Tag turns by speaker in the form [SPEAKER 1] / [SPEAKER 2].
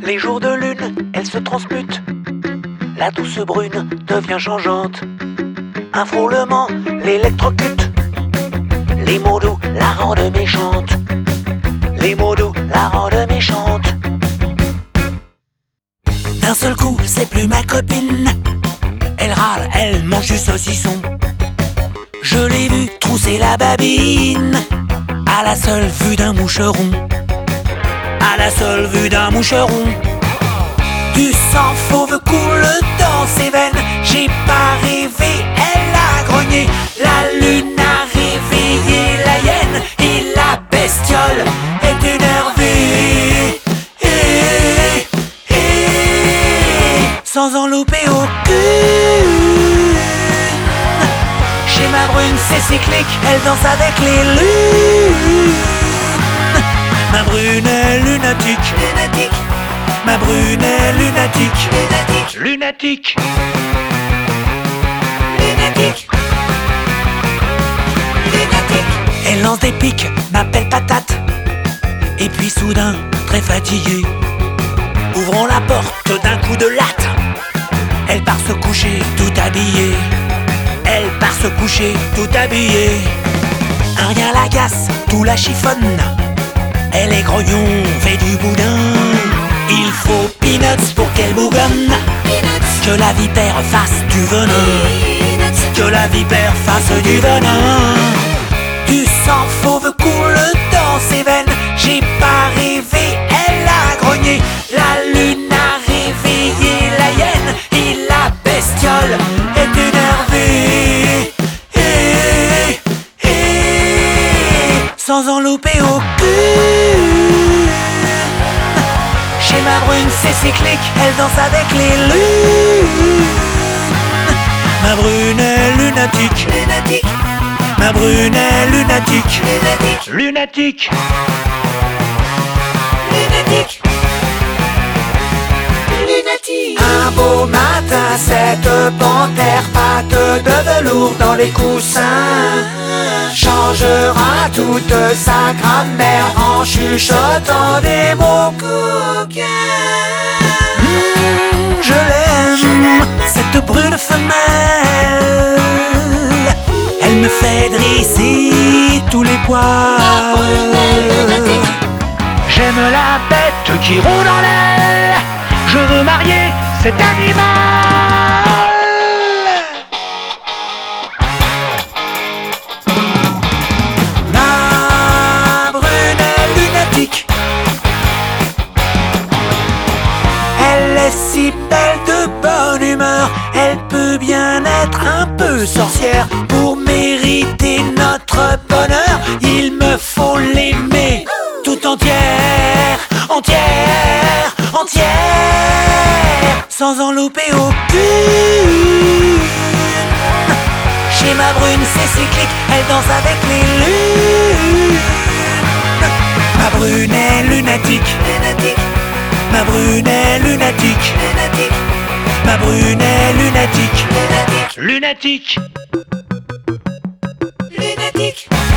[SPEAKER 1] Les jours de lune, elle se transmute. La douce brune devient changeante. Un frôlement l'électrocute. Les mots doux la rendent méchante. Les mots doux la rendent méchante. D'un seul coup, c'est plus ma copine. Elle râle, elle mange du saucisson. Je l'ai vue trousser la babine à la seule vue d'un moucheron. À la seule vue d'un moucheron. Du sang fauve coule dans ses veines. J'ai pas rêvé, elle a grogné. La lune a réveillé la hyène. Et la bestiole est énervée. Sans en louper aucune. Chez ma brune c'est cyclique, elle danse avec les lunes. Ma brune est lunatique, lunatique. Ma brune est lunatique, lunatique. Lunatique. Lunatique. Lunatique. Elle lance des pics, m'appelle patate. Et puis soudain, très fatiguée, ouvrons la porte d'un coup de latte. Elle part se coucher tout habillée. Elle part se coucher tout habillée. Un rien l'agace, tout la chiffonne. Elle est grognon, fait du boudin. Il faut peanuts pour qu'elle bougonne. Que la vipère fasse du venin. Que la vipère fasse du venin. Du sang fauve coule dans ses veines. J'ai pas rêvé, elle a grogné. La lune a réveillé la hyène. Et la bestiole est énervée. Sans en louper aucune. Chez ma brune c'est cyclique, elle danse avec les lunes. Ma brune est lunatique, lunatique. Ma brune est lunatique, lunatique. Lunatique. Lunatique. Lunatique. Un beau matin, cette panthère patte de velours dans les coussins changera toute sa grammaire en chuchotant des mots coquins. Je l'aime, cette brune femelle. Elle me fait dresser tous les poils. J'aime la bête qui roule en l'air. Je veux marier cet animal. Ma brune est lunatique. Elle est si belle de bonne humeur. Elle peut bien être un peu sorcière. Pour mériter notre bonheur, il me faut l'aimer tout entière. Entière, entière. Sans en louper aucune. Chez ma brune c'est cyclique, elle danse avec les lunes. Ma brune est lunatique, lunatique. Ma brune est lunatique, lunatique. Ma brune est lunatique, lunatique. Lunatique. Lunatique.